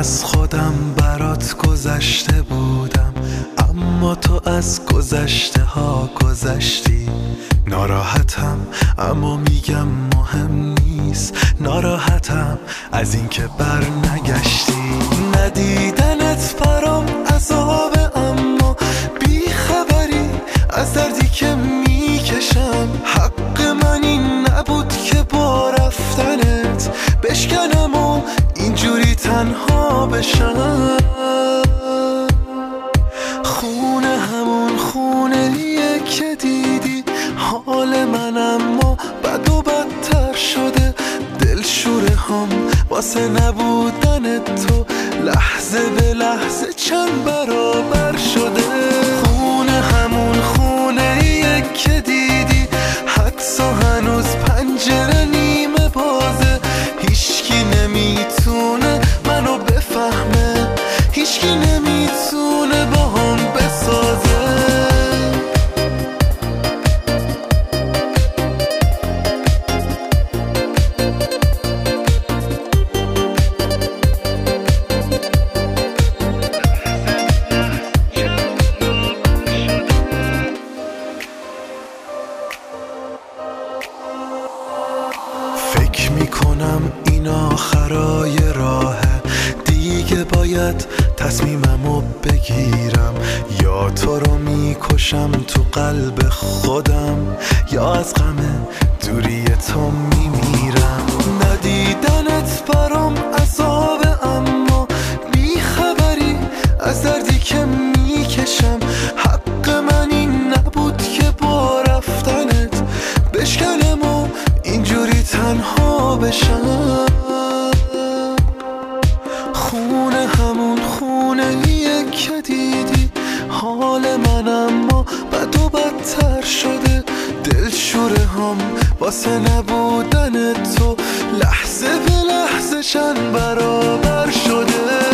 از خودم برات گذشته بودم، اما تو از گذشته ها گذشتی. ناراحتم اما میگم مهم نیست، ناراحتم از اینکه بر نگشتی. ندیدنت برام عذابه اما بی خبری از دردی که میکشم. حق من این نبود که با رفتنت بشکنم و اینجوری تنها بشم. خونه همون خونه‌ایه که دیدی حال من اما بد و بدتر شده. دلشوره هم واسه نبودن تو لحظه به لحظه چند برابر شده. خونه همون خونه‌ایه که دیدی حدس و هنوز پنجره نیمه بازه. هیچکی نمیتونه منو بفهمه، هیچکی نمیتونه باهم بسازه. فکر میکنم این آخرای راهه، دیگه باید تصمیممو بگیرم. یا تو رو میکشم تو قلب خودم، یا از غم دوری تو میمیرم. ندیدنت برام عذابه اما بی خبری از دردی که میکشم. حق من این نبود که با رفتنت بشکنم و اینجوری تنها بشم. خونه همون خونه‌ایه که دیدی حال من اما بد و بدتر شده. دلشوره هم واسه نبودن تو لحظه به لحظه چند برابر شده.